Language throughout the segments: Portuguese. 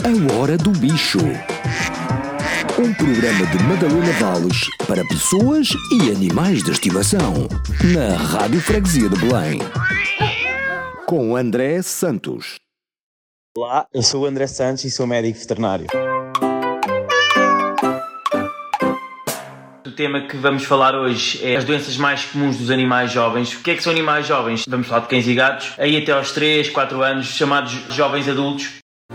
A Hora do Bicho. Um programa de Madalena Valles para pessoas e animais de estimação. Na Rádio Freguesia de Belém. Com André Santos. Olá, eu sou o André Santos e sou médico veterinário. O tema que vamos falar hoje é as doenças mais comuns dos animais jovens. O que é que são animais jovens? Vamos falar de cães e gatos, aí até aos 3, 4 anos, chamados jovens adultos.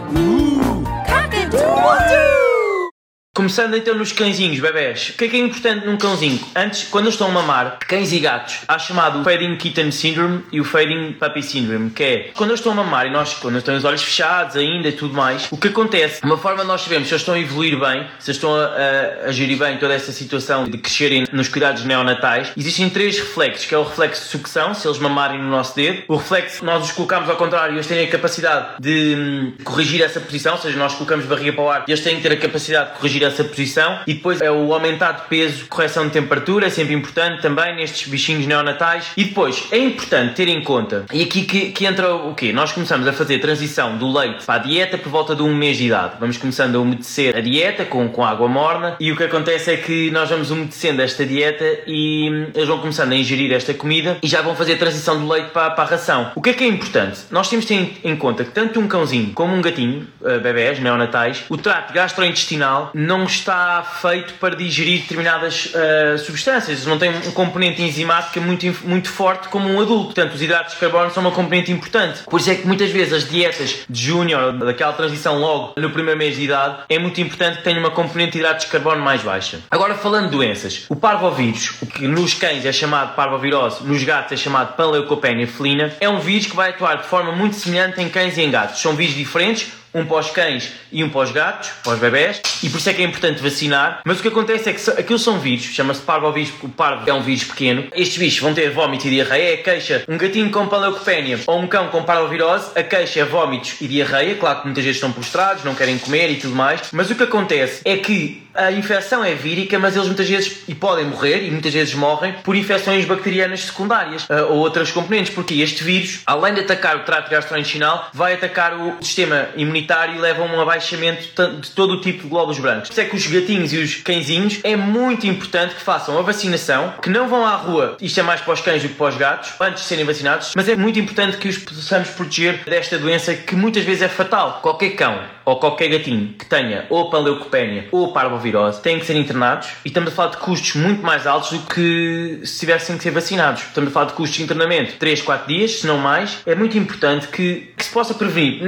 Começando então nos cãezinhos, bebés. O que é importante num cãozinho? Antes, quando eles estão a mamar, cães e gatos, há chamado Feeding Kitten Syndrome e o Feeding Puppy Syndrome, que é quando eles estão a mamar e quando eles têm os olhos fechados ainda e tudo mais, o que acontece? Uma forma de nós sabermos se eles estão a evoluir bem, se eles estão a gerir bem toda essa situação de crescerem nos cuidados neonatais, existem 3 reflexos, que é o reflexo de sucção, se eles mamarem no nosso dedo, o reflexo que nós os colocamos ao contrário e eles têm a capacidade de corrigir essa posição, ou seja, nós colocamos barriga para o ar e eles têm que ter a capacidade de corrigir essa posição, e depois é o aumentar de peso, correção de temperatura, é sempre importante também nestes bichinhos neonatais. E depois é importante ter em conta, e aqui que entra o quê? Nós começamos a fazer a transição do leite para a dieta por volta de 1 mês de idade. Vamos começando a umedecer a dieta com água morna, e o que acontece é que nós vamos umedecendo esta dieta e eles vão começando a ingerir esta comida e já vão fazer a transição do leite para a ração. O que é importante? Nós temos de ter em conta que tanto um cãozinho como um gatinho, bebés neonatais, o trato gastrointestinal não está feito para digerir determinadas substâncias. Não tem um componente enzimático muito forte como um adulto. Portanto, os hidratos de carbono são uma componente importante. Por isso é que muitas vezes as dietas de júnior, daquela transição logo no primeiro mês de idade, é muito importante que tenha uma componente de hidratos de carbono mais baixa. Agora, falando de doenças, o parvovírus, o que nos cães é chamado parvovirose, nos gatos é chamado panleucopenia felina, é um vírus que vai atuar de forma muito semelhante em cães e em gatos. São vírus diferentes, um para os cães e um para os gatos, para os bebés, e por isso é que é importante vacinar. Mas o que acontece é que aquilo são vírus, chama-se parvovírus porque o parvo é um vírus pequeno. Estes bichos vão ter vómito e diarreia, é a queixa. Um gatinho com panleucopenia ou um cão com parvovirose, a queixa é vómitos e diarreia. Claro que muitas vezes estão prostrados, não querem comer e tudo mais, mas o que acontece é que a infecção é vírica, mas eles muitas vezes podem morrer, e muitas vezes morrem por infecções bacterianas secundárias ou outras componentes, porque este vírus, além de atacar o trato gastrointestinal, vai atacar o sistema imunitário e leva a um abaixamento de todo o tipo de glóbulos brancos. Por isso é que os gatinhos e os cãezinhos é muito importante que façam a vacinação, que não vão à rua, isto é mais para os cães do que para os gatos, antes de serem vacinados, mas é muito importante que os possamos proteger desta doença que muitas vezes é fatal. Qualquer cão ou qualquer gatinho que tenha ou panleucopenia ou parvovirose têm que ser internados, e estamos a falar de custos muito mais altos do que se tivessem que ser vacinados. Estamos a falar de custos de internamento 3, 4 dias, se não mais. É muito importante que se possa prevenir.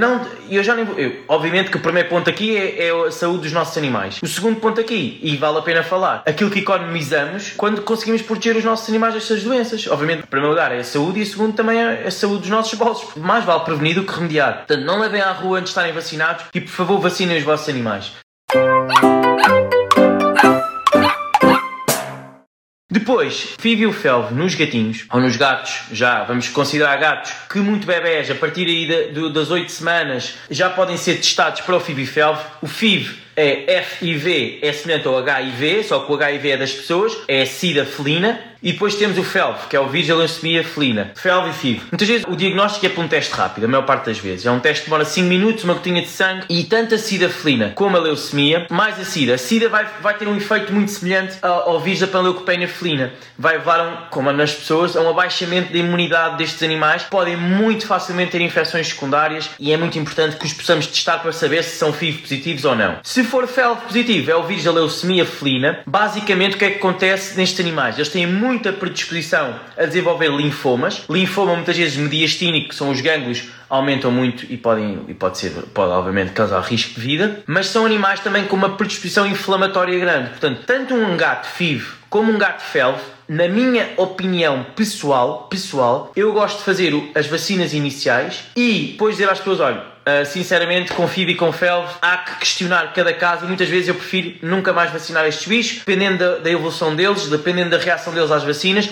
Obviamente que o primeiro ponto aqui é a saúde dos nossos animais. O segundo ponto aqui, e vale a pena falar, aquilo que economizamos quando conseguimos proteger os nossos animais destas doenças. Obviamente, em primeiro lugar é a saúde, e o segundo também é a saúde dos nossos bolsos. Mais vale prevenir do que remediar. Portanto, não levem à rua antes de estarem vacinados e, por favor, vacinem os vossos animais. Depois, FIV e o FeLV nos gatinhos, ou nos gatos, já vamos considerar gatos que muito bebés, a partir aí das 8 semanas, já podem ser testados para o FIV e FeLV. O FIV é FIV, é semelhante ao HIV, só que o HIV é das pessoas, é a sida felina. E depois temos o FeLV, que é o vírus da leucemia felina. FeLV e FIV. Muitas vezes o diagnóstico é por um teste rápido, a maior parte das vezes. É um teste que demora 5 minutos, uma gotinha de sangue, e tanto a sida felina como a leucemia, mais a sida. A sida vai ter um efeito muito semelhante ao vírus da panleucopenia felina. Vai levar, como nas pessoas, a um abaixamento da imunidade destes animais. Podem muito facilmente ter infecções secundárias, e é muito importante que os possamos testar para saber se são FIV positivos ou não. Se for FeLV positivo, é o vírus da leucemia felina. Basicamente, o que é que acontece nestes animais? Eles têm muita predisposição a desenvolver linfomas. Linfoma, muitas vezes mediastínico, que são os gânglios, aumentam muito e pode obviamente causar risco de vida, mas são animais também com uma predisposição inflamatória grande. Portanto, tanto um gato FIV como um gato FeLV, na minha opinião pessoal, eu gosto de fazer as vacinas iniciais e depois dizer às pessoas, olha, sinceramente, com FIV e com FeLV há que questionar cada caso, e muitas vezes eu prefiro nunca mais vacinar estes bichos, dependendo da evolução deles, dependendo da reação deles às vacinas.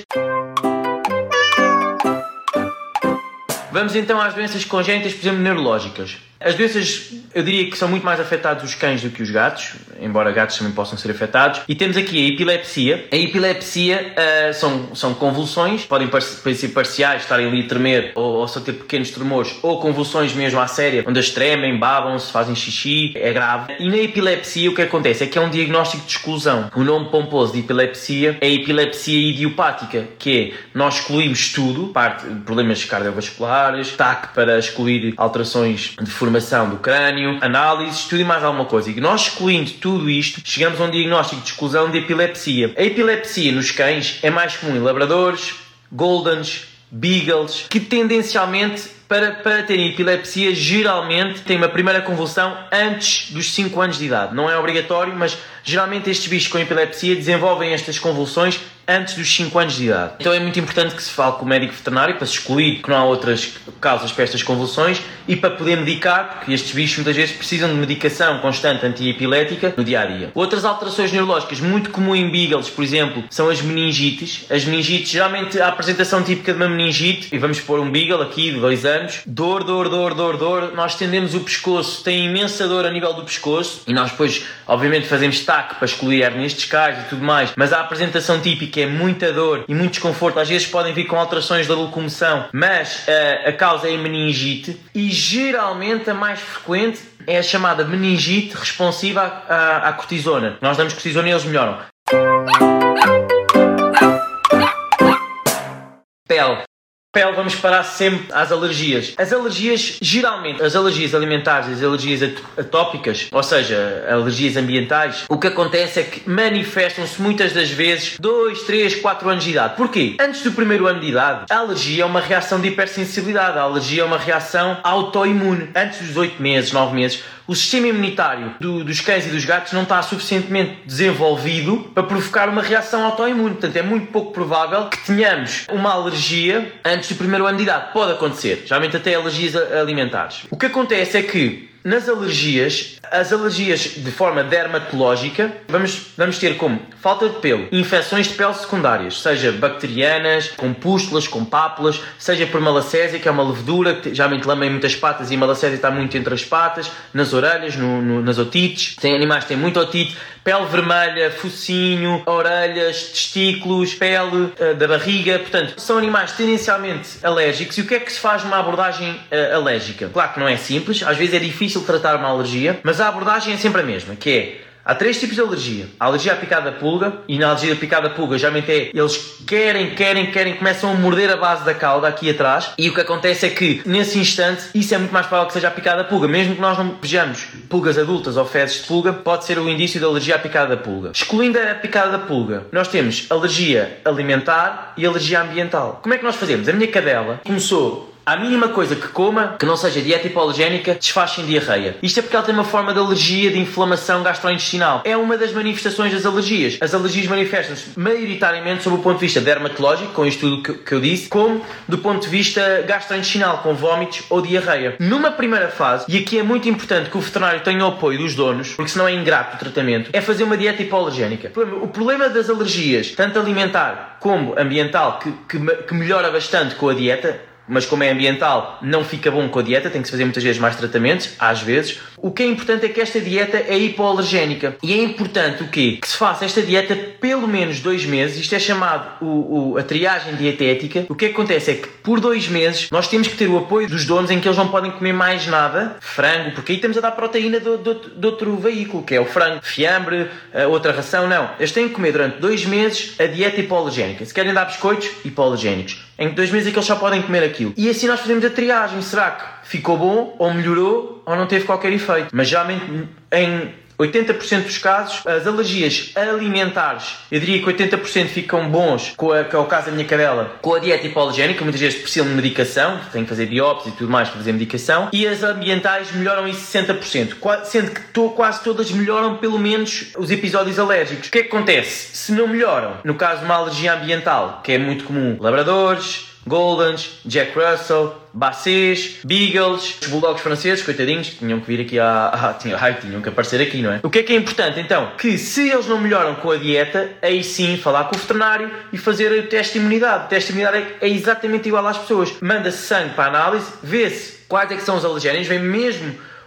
Vamos então às doenças congénitas, por exemplo, neurológicas. As doenças, eu diria que são muito mais afetados os cães do que os gatos, embora gatos também possam ser afetados. E temos aqui a epilepsia. A epilepsia são convulsões, podem ser parciais, estarem ali a tremer, ou só ter pequenos tremores, ou convulsões mesmo à séria, onde as tremem, babam-se, fazem xixi, é grave. E na epilepsia o que acontece é que é um diagnóstico de exclusão. O nome pomposo de epilepsia é epilepsia idiopática, que é, nós excluímos tudo, problemas cardiovasculares, TAC para excluir alterações de formação do crânio, análises, tudo e mais alguma coisa. E nós excluindo tudo isto, chegamos a um diagnóstico de exclusão de epilepsia. A epilepsia nos cães é mais comum em labradores, goldens, beagles, que tendencialmente para terem epilepsia geralmente têm uma primeira convulsão antes dos 5 anos de idade. Não é obrigatório, mas geralmente estes bichos com epilepsia desenvolvem estas convulsões antes dos 5 anos de idade. Então é muito importante que se fale com o médico veterinário para se excluir que não há outras causas para estas convulsões e para poder medicar, porque estes bichos muitas vezes precisam de medicação constante antiepilética no dia-a-dia. Outras alterações neurológicas muito comuns em beagles, por exemplo, são as meningites. As meningites, geralmente a apresentação típica de uma meningite, e vamos pôr um beagle aqui de 2 anos, dor, nós tendemos o pescoço, tem imensa dor a nível do pescoço, e nós depois obviamente fazemos TAC para excluir hérnias discais e tudo mais, mas a apresentação típica é muita dor e muito desconforto. Às vezes podem vir com alterações da locomoção, mas a causa é a meningite, e geralmente a mais frequente é a chamada meningite responsiva à cortisona. Nós damos cortisona e eles melhoram. Pele, vamos parar sempre às alergias. As alergias, geralmente, as alergias alimentares e as alergias atópicas, ou seja, alergias ambientais, o que acontece é que manifestam-se muitas das vezes 2, 3, 4 anos de idade. Porquê? Antes do primeiro ano de idade, a alergia é uma reação de hipersensibilidade, a alergia é uma reação autoimune. Antes dos 8 meses, 9 meses, o sistema imunitário dos cães e dos gatos não está suficientemente desenvolvido para provocar uma reação autoimune. Portanto, é muito pouco provável que tenhamos uma alergia antes do primeiro ano de idade. Pode acontecer, geralmente até alergias alimentares. O que acontece é que nas alergias, as alergias de forma dermatológica, vamos ter como falta de pelo, infecções de pele secundárias, seja bacterianas, com pústulas, com pápulas, seja por malacésia, que é uma levedura, que geralmente lama em muitas patas e a malacésia está muito entre as patas, nas orelhas, nas otites. Tem animais que têm muito otite, pele vermelha, focinho, orelhas, testículos, pele da barriga. Portanto, são animais tendencialmente alérgicos. E o que é que se faz numa abordagem alérgica? Claro que não é simples, às vezes é difícil tratar uma alergia, mas a abordagem é sempre a mesma, que é: há 3 tipos de alergia. A alergia à picada da pulga, e na alergia à picada da pulga geralmente eles querem, começam a morder a base da cauda aqui atrás, e o que acontece é que nesse instante isso é muito mais provável que seja a picada da pulga. Mesmo que nós não vejamos pulgas adultas ou fezes de pulga, pode ser o indício da alergia à picada da pulga. Excluindo a picada da pulga, nós temos alergia alimentar e alergia ambiental. Como é que nós fazemos? A minha cadela começou: a mínima coisa que coma, que não seja dieta hipoalergénica, desfaz em diarreia. Isto é porque ela tem uma forma de alergia, de inflamação gastrointestinal. É uma das manifestações das alergias. As alergias manifestam-se maioritariamente sob o ponto de vista dermatológico, com isto tudo que eu disse, como do ponto de vista gastrointestinal, com vómitos ou diarreia. Numa primeira fase, e aqui é muito importante que o veterinário tenha o apoio dos donos, porque senão é ingrato o tratamento, é fazer uma dieta hipoalergénica. O problema das alergias, tanto alimentar como ambiental, que melhora bastante com a dieta, mas como é ambiental, não fica bom com a dieta, tem que se fazer muitas vezes mais tratamentos, às vezes. O que é importante é que esta dieta é hipoalergénica. E é importante o quê? Que se faça esta dieta pelo menos 2 meses. Isto é chamado a triagem dietética. O que acontece é que por 2 meses nós temos que ter o apoio dos donos, em que eles não podem comer mais nada, frango, porque aí estamos a dar proteína de outro veículo, que é o frango, fiambre, outra ração, não. Eles têm que comer durante 2 meses a dieta hipoalergénica. Se querem dar biscoitos, hipoalergénicos. Em 2 meses é que eles só podem comer aquilo. E assim nós fazemos a triagem. Será que ficou bom, ou melhorou, ou não teve qualquer efeito? Mas geralmente em 80% dos casos, as alergias alimentares, eu diria que 80% ficam bons, que é o caso da minha cadela, com a dieta hipoalergénica. Muitas vezes precisam de medicação, tem que fazer biópsia e tudo mais para fazer medicação, e as ambientais melhoram em 60%, sendo que quase todas melhoram pelo menos os episódios alérgicos. O que é que acontece? Se não melhoram, no caso de uma alergia ambiental, que é muito comum, labradores, goldens, Jack Russell, Bassês, Beagles, os bulldogs franceses, coitadinhos, tinham que vir aqui tinham que aparecer aqui, não é? O que é importante, então? Que se eles não melhoram com a dieta, aí sim falar com o veterinário e fazer o teste de imunidade. O teste de imunidade é exatamente igual às pessoas. Manda-se sangue para a análise, vê-se quais é que são os alergénios, vem mesmo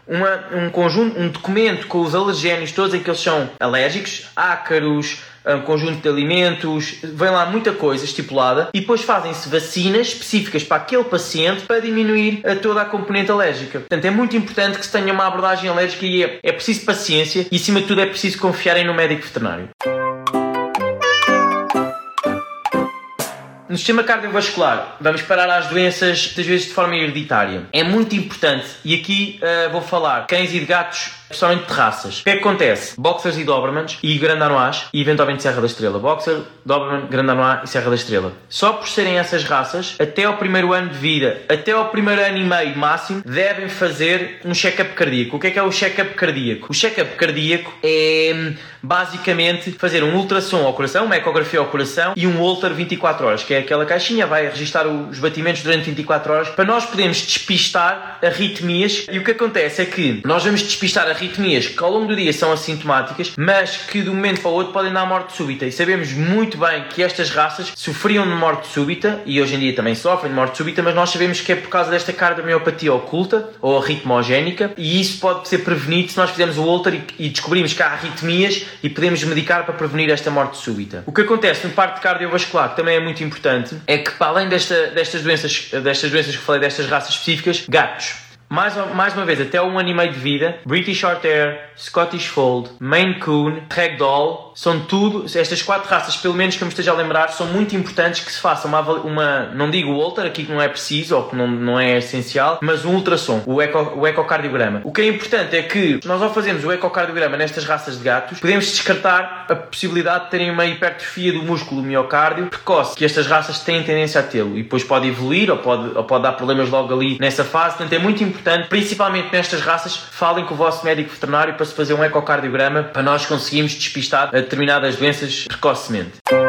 um documento com os alergénios todos em que eles são alérgicos, ácaros, um conjunto de alimentos, vem lá muita coisa estipulada e depois fazem-se vacinas específicas para aquele paciente para diminuir toda a componente alérgica. Portanto, é muito importante que se tenha uma abordagem alérgica e é preciso paciência e, acima de tudo, é preciso confiarem no médico veterinário. No sistema cardiovascular, vamos parar às doenças, muitas vezes de forma hereditária. É muito importante, e aqui vou falar cães e de gatos, principalmente de raças. O que é que acontece? Boxers e Dobermans e Grand Danois e eventualmente Serra da Estrela. Boxer, Doberman, Grand Danois e Serra da Estrela. Só por serem essas raças, até ao primeiro ano de vida, até ao primeiro ano e meio máximo, devem fazer um check-up cardíaco. O que é o check-up cardíaco? O check-up cardíaco é basicamente fazer um ultrassom ao coração, uma ecografia ao coração e um Holter 24 horas, que é aquela caixinha, vai registar os batimentos durante 24 horas para nós podermos despistar arritmias. E o que acontece é que nós vamos despistar arritmias que ao longo do dia são assintomáticas, mas que de um momento para o outro podem dar morte súbita. E sabemos muito bem que estas raças sofriam de morte súbita e hoje em dia também sofrem de morte súbita, mas nós sabemos que é por causa desta cardiomiopatia oculta ou arritmogénica, e isso pode ser prevenido se nós fizermos o Holter e descobrimos que há arritmias e podemos medicar para prevenir esta morte súbita. O que acontece no parte cardiovascular, que também é muito importante, é que para além destas doenças que falei, destas raças específicas, gatos. Mais uma vez, até 1 ano e meio de vida, British Shorthair, Scottish Fold, Maine Coon, Ragdoll, são tudo, estas 4 raças, pelo menos que eu me esteja a lembrar, são muito importantes que se faça uma não digo o Holter, aqui que não é preciso ou que não é essencial, mas um ultrassom, o ecocardiograma. O que é importante é que nós ao fazermos o ecocardiograma nestas raças de gatos, podemos descartar a possibilidade de terem uma hipertrofia do músculo miocárdio precoce, que estas raças têm tendência a tê-lo, e depois pode evoluir ou pode dar problemas logo ali nessa fase. Portanto, é muito importante, principalmente nestas raças, falem com o vosso médico veterinário para se fazer um ecocardiograma para nós conseguirmos despistar determinadas doenças precocemente.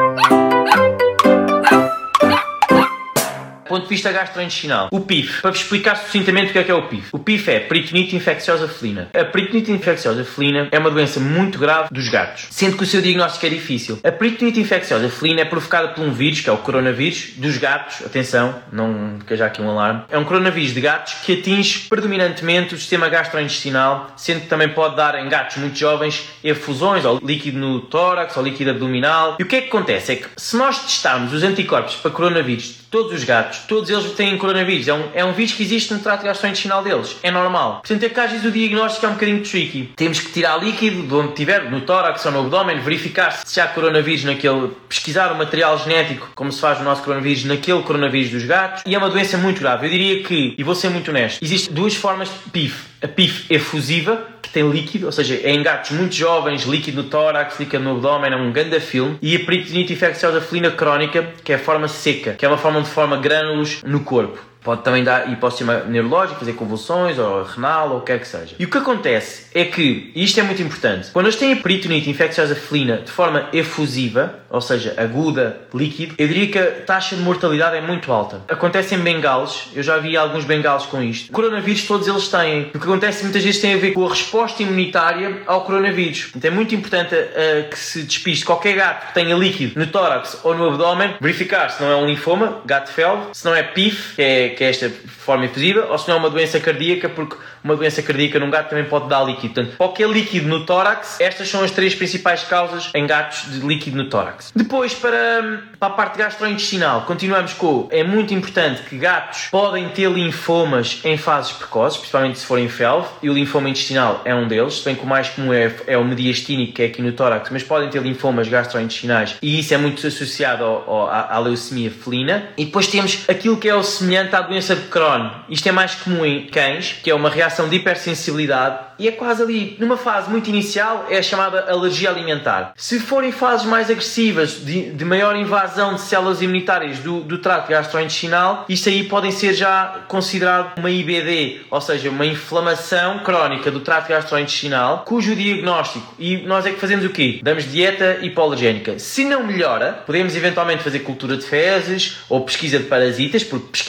Do ponto de vista gastrointestinal, o PIF, para vos explicar sucintamente o que é o PIF. O PIF é peritonite infecciosa felina. A peritonite infecciosa felina é uma doença muito grave dos gatos, sendo que o seu diagnóstico é difícil. A peritonite infecciosa felina é provocada por um vírus, que é o coronavírus, dos gatos. Atenção, não fica já aqui um alarme. É um coronavírus de gatos que atinge predominantemente o sistema gastrointestinal, sendo que também pode dar em gatos muito jovens efusões, ou líquido no tórax, ou líquido abdominal. E o que é que acontece? É que se nós testarmos os anticorpos para coronavírus de todos os gatos, todos eles têm coronavírus. É um vírus que existe no trato gastrointestinal deles. É normal. Portanto, é que às vezes o diagnóstico é um bocadinho tricky. Temos que tirar líquido de onde tiver, no tórax ou no abdômen, verificar se há coronavírus naquele... Pesquisar o material genético, como se faz no nosso coronavírus, naquele coronavírus dos gatos. E é uma doença muito grave. Eu diria que, e vou ser muito honesto, existem 2 formas de PIF. A PIF efusiva, que tem líquido, ou seja, é em gatos muito jovens, líquido no tórax, líquido no abdômen, é um ganda filme. E a peritonite infecciosa felina crónica, que é a forma seca, que é uma forma de forma grânulos no corpo. Pode também dar hipóxia neurológica, fazer convulsões, ou renal, ou o que quer que seja. E o que acontece é que, e isto é muito importante, quando eles têm a peritonite infecciosa felina de forma efusiva, ou seja, aguda, líquido, eu diria que a taxa de mortalidade é muito alta. Acontece em bengalos, eu já vi alguns bengalos com isto. Coronavírus todos eles têm. O que acontece muitas vezes tem a ver com a resposta imunitária ao coronavírus. Então é muito importante que se despiste qualquer gato que tenha líquido no tórax ou no abdômen, verificar se não é um linfoma, Gutfeld, se não é PIF, que é esta forma efusiva, ou se não é uma doença cardíaca, porque uma doença cardíaca num gato também pode dar líquido. Portanto, qualquer líquido no tórax, estas são as 3 principais causas em gatos de líquido no tórax. Depois, para a parte gastrointestinal, continuamos com, é muito importante que gatos podem ter linfomas em fases precoces, principalmente se forem FeLV, e o linfoma intestinal é um deles, se bem que o mais comum é o mediastínico, que é aqui no tórax, mas podem ter linfomas gastrointestinais, e isso é muito associado à leucemia felina. E depois temos aquilo que é o semelhante à doença de Crohn. Isto é mais comum em cães, que é uma reação de hipersensibilidade, e é quase ali, numa fase muito inicial, é a chamada alergia alimentar. Se forem fases mais agressivas, de maior invasão de células imunitárias do trato gastrointestinal, isto aí podem ser já considerado uma IBD, ou seja, uma inflamação crónica do trato gastrointestinal, cujo diagnóstico, e nós é que fazemos o quê? Damos dieta hipoalergénica. Se não melhora, podemos eventualmente fazer cultura de fezes ou pesquisa de parasitas, porque pesquisar parasitas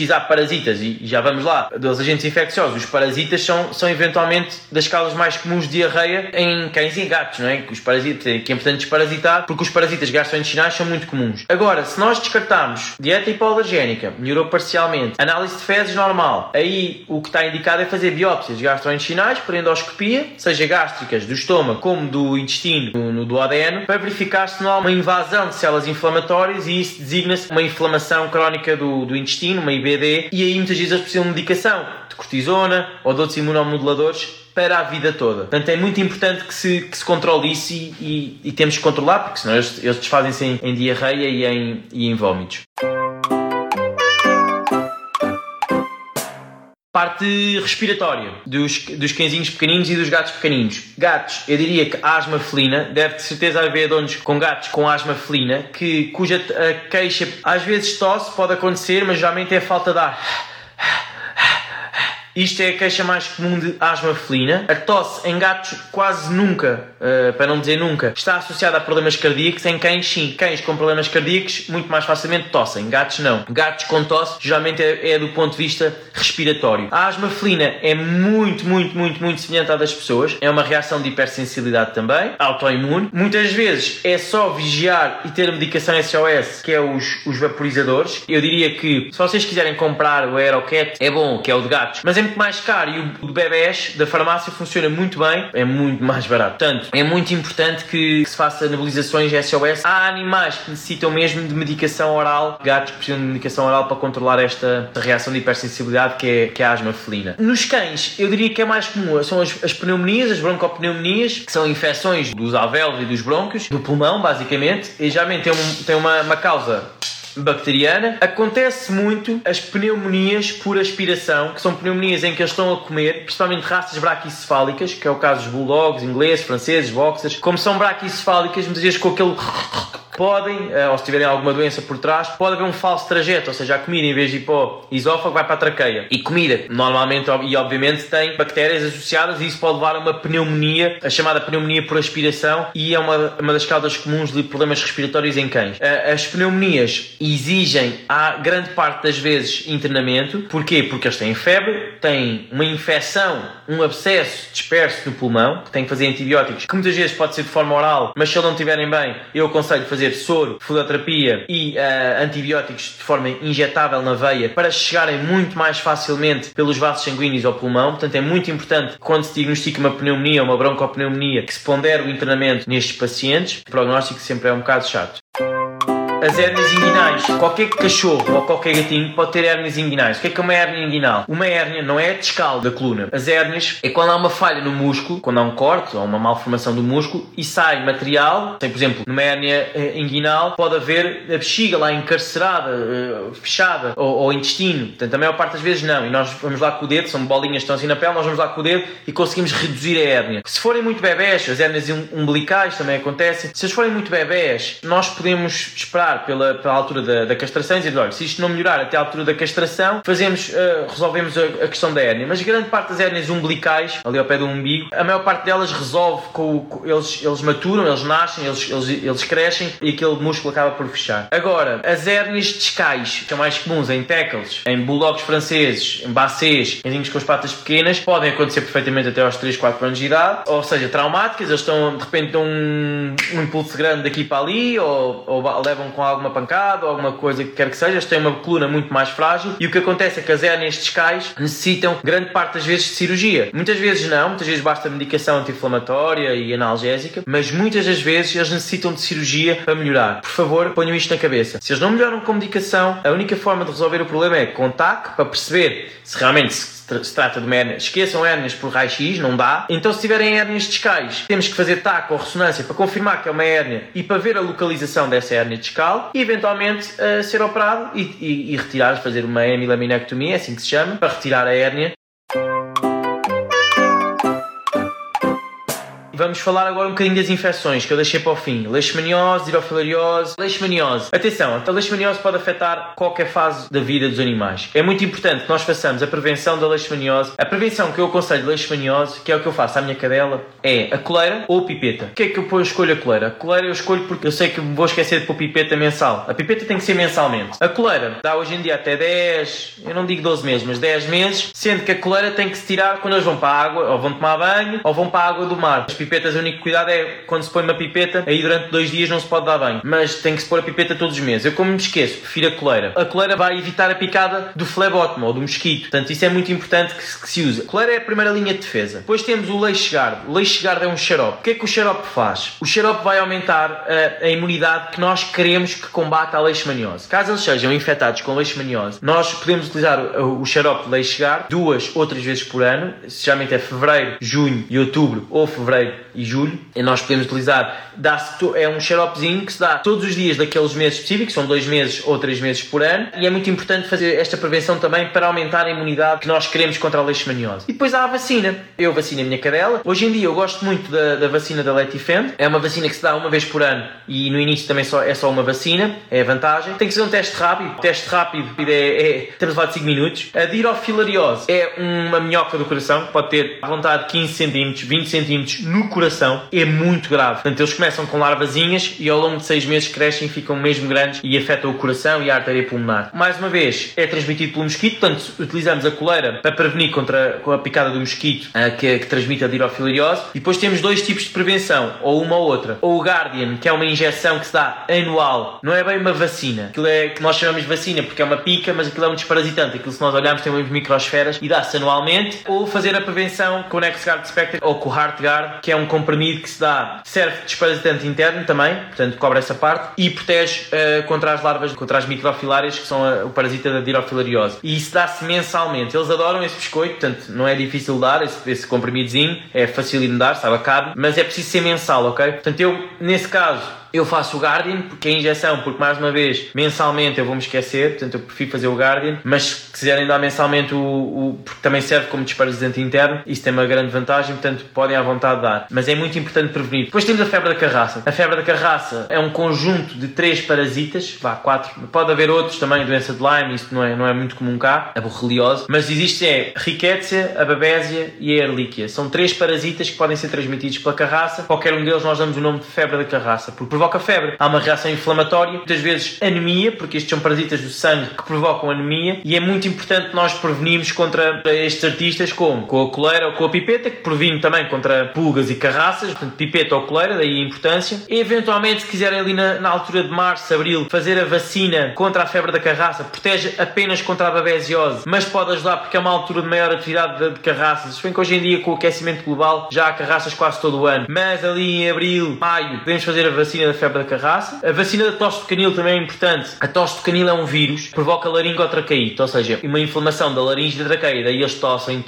parasitas, e já vamos lá, dos agentes infecciosos, os parasitas são eventualmente das causas mais comuns de diarreia em cães e gatos, não é? Que os parasitas, que é importante desparasitar, porque os parasitas gastrointestinais são muito comuns. Agora, se nós descartarmos dieta hipoalergénica, melhorou parcialmente, análise de fezes normal, aí o que está indicado é fazer biópsias gastrointestinais por endoscopia, seja gástricas do estômago como do intestino, no duodeno, para verificar se não há uma invasão de células inflamatórias, e isso designa-se uma inflamação crónica do intestino, uma IBD, e aí muitas vezes eles precisam de medicação, de cortisona ou de outros imunomoduladores para a vida toda. Portanto, é muito importante que se controle isso, e temos que controlar, porque senão eles desfazem-se em diarreia e em vómitos. Parte respiratória dos cãezinhos pequeninos e dos gatos pequeninos. Gatos, eu diria que a asma felina, deve de certeza haver donos com gatos com asma felina, cuja queixa, às vezes tosse pode acontecer, mas geralmente é falta de ar. Isto é a queixa mais comum de asma felina. A tosse em gatos quase nunca, para não dizer nunca, está associada a problemas cardíacos. Em cães, sim. Cães com problemas cardíacos muito mais facilmente tossem. Gatos não. Gatos com tosse geralmente é do ponto de vista respiratório. A asma felina é muito semelhante à das pessoas. É uma reação de hipersensibilidade também, autoimune. Muitas vezes é só vigiar e ter a medicação SOS, que é os vaporizadores. Eu diria que, se vocês quiserem comprar o Aerocat, é bom, que é o de gatos, mas é muito mais caro, e o de bebés da farmácia funciona muito bem, é muito mais barato. Portanto, é muito importante que se faça nebulizações SOS. Há animais que necessitam mesmo de medicação oral, gatos que precisam de medicação oral para controlar esta reação de hipersensibilidade que é a asma felina. Nos cães, eu diria que é mais comum, são as pneumonias, as broncopneumonias, que são infecções dos alvéolos e dos brônquios, do pulmão, basicamente, e geralmente tem uma causa bacteriana. Acontece muito as pneumonias por aspiração, que são pneumonias em que eles estão a comer, principalmente raças braquicefálicas, que é o caso dos bulldogs, ingleses, franceses, boxers. Como são braquicefálicas, muitas vezes com aquele podem, ou se tiverem alguma doença por trás, pode haver um falso trajeto, ou seja, a comida, em vez de ir para o esófago, vai para a traqueia. E comida, normalmente e obviamente, tem bactérias associadas, e isso pode levar a uma pneumonia, a chamada pneumonia por aspiração, e é uma das causas comuns de problemas respiratórios em cães. As pneumonias exigem, a grande parte das vezes, internamento. Porquê? Porque eles têm febre, têm uma infecção, um abscesso disperso no pulmão, que têm que fazer antibióticos, que muitas vezes pode ser de forma oral, mas se eles não estiverem bem, eu aconselho fazer soro, fluidoterapia e antibióticos de forma injetável na veia, para chegarem muito mais facilmente pelos vasos sanguíneos ao pulmão. Portanto, é muito importante, quando se diagnostica uma pneumonia ou uma broncopneumonia, que se pondere o internamento nestes pacientes. O prognóstico sempre é um bocado chato. As hérnias inguinais. Qualquer cachorro ou qualquer gatinho pode ter hérnias inguinais. O que é uma hérnia inguinal? Uma hérnia não é a descalo da coluna. As hérnias é quando há uma falha no músculo, quando há um corte ou uma malformação do músculo e sai material. Tem, por exemplo, numa hérnia inguinal pode haver a bexiga lá encarcerada, fechada, ou intestino. Portanto, a maior parte das vezes não. E nós vamos lá com o dedo, são bolinhas que estão assim na pele, nós vamos lá com o dedo e conseguimos reduzir a hérnia. Se forem muito bebés, as hérnias umbilicais também acontecem. Se eles forem muito bebés, nós podemos esperar pela altura da castração e dizer, olha, se isto não melhorar até a altura da castração, resolvemos a questão da hérnia. Mas grande parte das hérnias umbilicais, ali ao pé do umbigo, a maior parte delas resolve eles maturam, eles nascem, eles crescem e aquele músculo acaba por fechar. Agora, as hérnias discais, que são mais comuns em tackles, em bulldogs franceses, em bassês, cãezinhos com as patas pequenas, podem acontecer perfeitamente até aos 3, 4 anos de idade, ou seja, traumáticas, eles de repente dão um impulso grande daqui para ali, ou levam com alguma pancada ou alguma coisa que quer que seja, eles têm uma coluna muito mais frágil, e o que acontece é que as hérnias discais necessitam grande parte das vezes de cirurgia. Muitas vezes não, muitas vezes basta medicação anti-inflamatória e analgésica, mas muitas das vezes eles necessitam de cirurgia para melhorar. Por favor, ponham isto na cabeça. Se eles não melhoram com medicação, a única forma de resolver o problema é com TAC, para perceber se realmente se trata de uma hérnia. Esqueçam hérnias por raio-x, não dá. Então, se tiverem hérnias discais, temos que fazer TAC ou ressonância para confirmar que é uma hérnia e para ver a localização dessa hérnia discal e, eventualmente, ser operado e retirar, fazer uma hemilaminectomia, é assim que se chama, para retirar a hérnia. vamos falar agora um bocadinho das infecções que eu deixei para o fim. Leishmaniose, dirofilariose, leishmaniose. Atenção, a leishmaniose pode afetar qualquer fase da vida dos animais. É muito importante que nós façamos a prevenção da leishmaniose. A prevenção que eu aconselho de leishmaniose, que é o que eu faço à minha cadela, é a coleira ou a pipeta. O que é que eu escolho a coleira? A coleira eu escolho porque eu sei que me vou esquecer de pôr pipeta mensal. A pipeta tem que ser mensalmente. A coleira dá hoje em dia até 10, eu não digo 12 meses, mas 10 meses, sendo que a coleira tem que se tirar quando eles vão para a água, ou vão tomar banho, ou vão para a água do mar. As pipetas, o único cuidado é quando se põe uma pipeta, aí durante 2 dias não se pode dar banho. Mas tem que se pôr a pipeta todos os meses. Eu, como me esqueço, prefiro a coleira. A coleira vai evitar a picada do flebótomo ou do mosquito. Portanto, isso é muito importante que se use. A coleira é a primeira linha de defesa. Depois temos o Leishguard. O Leishguard é um xarope. O que é que o xarope faz? O xarope vai aumentar a imunidade que nós queremos que combata a leishmaniose. Caso eles sejam infectados com leishmaniose, nós podemos utilizar o xarope Leishguard 2 ou 3 vezes por ano. Geralmente é fevereiro, junho e outubro, ou fevereiro e julho. E nós podemos utilizar, é um xaropezinho que se dá todos os dias daqueles meses específicos, são 2 meses ou 3 meses por ano, e é muito importante fazer esta prevenção também para aumentar a imunidade que nós queremos contra a leishmaniose. E depois há a vacina. Eu vacino a minha cadela. Hoje em dia eu gosto muito da vacina da Letifend. É uma vacina que se dá uma vez por ano e no início também é só uma vacina, é a vantagem. Tem que ser um teste rápido. O teste rápido estamos a falar de 5 minutos. A dirofilariose é uma minhoca do coração que pode ter à vontade 15 cm, 20 cm no coração. É muito grave. Portanto, eles começam com larvazinhas e ao longo de 6 meses crescem e ficam mesmo grandes e afetam o coração e a artéria pulmonar. Mais uma vez, é transmitido pelo mosquito, portanto, utilizamos a coleira para prevenir contra a picada do mosquito que transmite a dirofilariose. E depois temos 2 tipos de prevenção, ou uma ou outra. Ou o Guardian, que é uma injeção que se dá anual. Não é bem uma vacina. Aquilo é que nós chamamos de vacina porque é uma pica, mas aquilo é um desparasitante. Aquilo, se nós olharmos, tem umas microesferas e dá-se anualmente. Ou fazer a prevenção com o NexGard Spectre ou com o HeartGard, que é um comprimido que se dá, serve de desparasitante interno também, portanto cobre essa parte, e protege contra as larvas, contra as microfilárias, que são o parasita da dirofilariose. E isso dá-se mensalmente. Eles adoram esse biscoito, portanto não é difícil de dar, esse comprimidozinho, é fácil de dar, sabe, cabe, mas é preciso ser mensal, ok? Portanto, eu, nesse caso, eu faço o Guardian, porque é injeção, porque mais uma vez, mensalmente eu vou-me esquecer, portanto eu prefiro fazer o Guardian, mas se quiserem dar mensalmente porque também serve como desparasitante interno, isso tem uma grande vantagem, portanto podem à vontade dar. Mas é muito importante prevenir. Depois temos a febre da carraça. A febre da carraça é um conjunto de 3 parasitas, 4, pode haver outros também, doença de Lyme, isso não é muito comum cá, a borreliose, mas existe a Rickettsia, a Babesia e a Ehrlichia. São 3 parasitas que podem ser transmitidos pela carraça. Qualquer um deles nós damos o nome de febre da carraça, porque provoca febre. Há uma reação inflamatória, muitas vezes anemia, porque estes são parasitas do sangue que provocam anemia, e é muito importante nós prevenirmos contra estes artistas como com a coleira ou com a pipeta, que previne também contra pulgas e carraças, portanto pipeta ou coleira, daí a importância. E eventualmente, se quiserem ali na altura de março, abril, fazer a vacina contra a febre da carraça, protege apenas contra a babesiose, mas pode ajudar porque é uma altura de maior atividade de carraças. Se bem que hoje em dia com o aquecimento global já há carraças quase todo o ano, mas ali em abril, maio, podemos fazer a vacina da febre da carraça. A vacina da tosse do canil também é importante. A tosse do canil é um vírus que provoca laringotraqueite, ou seja, uma inflamação da laringe e da traqueia, daí eles tossem.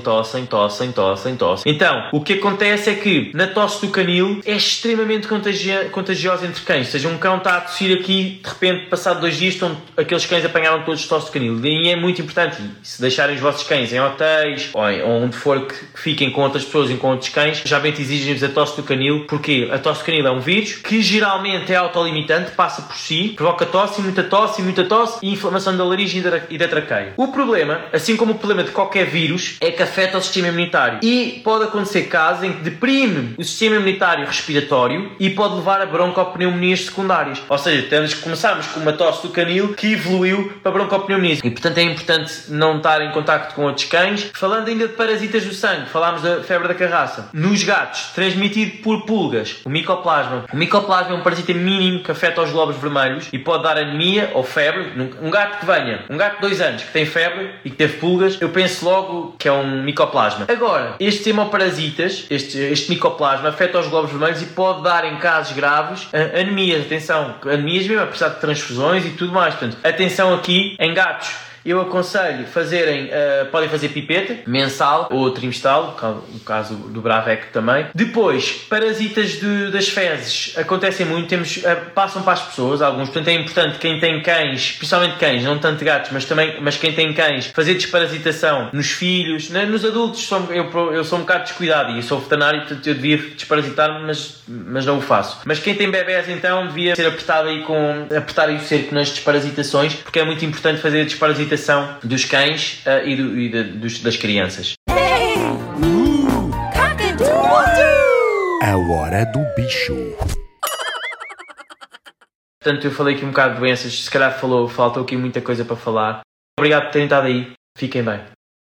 Então, o que acontece é que na tosse do canil é extremamente contagiosa entre cães, ou seja, um cão está a tossir aqui, de repente, passado 2 dias, aqueles cães apanharam todos tosse do canil. Daí é muito importante, se deixarem os vossos cães em hotéis, ou onde for que fiquem com outras pessoas e com outros cães, geralmente exigem-vos a tosse do canil, porque a tosse do canil é um vírus que geralmente é autolimitante, passa por si, provoca tosse e inflamação da laringe e da traqueia. O problema, assim como o problema de qualquer vírus, é que afeta o sistema imunitário e pode acontecer casos em que deprime o sistema imunitário respiratório e pode levar a broncopneumonias secundárias. Ou seja, começámos com uma tosse do canil que evoluiu para broncopneumonias e, portanto, é importante não estar em contacto com outros cães. Falando ainda de parasitas do sangue, falámos da febre da carraça. Nos gatos, transmitido por pulgas, o micoplasma. O micoplasma é um parasita mínimo que afeta os glóbulos vermelhos e pode dar anemia ou febre. Um gato de 2 anos que tem febre e que teve pulgas, eu penso logo que é um micoplasma. Agora, estes hemoparasitas, este micoplasma afeta os glóbulos vermelhos e pode dar, em casos graves, anemias. Atenção, anemias mesmo, a precisar de transfusões e tudo mais. Portanto, atenção aqui em gatos eu aconselho fazerem, podem fazer pipeta mensal ou trimestral, no caso do Bravec também. Depois, parasitas das fezes acontecem muito, passam para as pessoas, alguns, portanto é importante quem tem cães, principalmente cães, não tanto gatos, mas quem tem cães, fazer desparasitação nos filhos, nos adultos. Eu sou um bocado descuidado e sou veterinário, portanto eu devia desparasitar-me, mas não o faço. Mas quem tem bebés então devia ser apertar aí o cerco nas desparasitações, porque é muito importante fazer a desparasitação dos cães das crianças. A hora do bicho. Portanto, eu falei aqui um bocado de doenças, se calhar faltou aqui muita coisa para falar. Obrigado por terem estado aí, fiquem bem.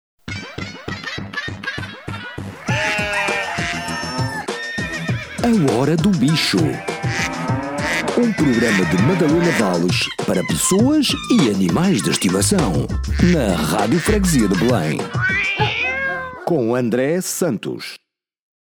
A hora do bicho. Um programa de Madalena Valles para pessoas e animais de estimação. Na Rádio Freguesia de Belém. Com André Santos.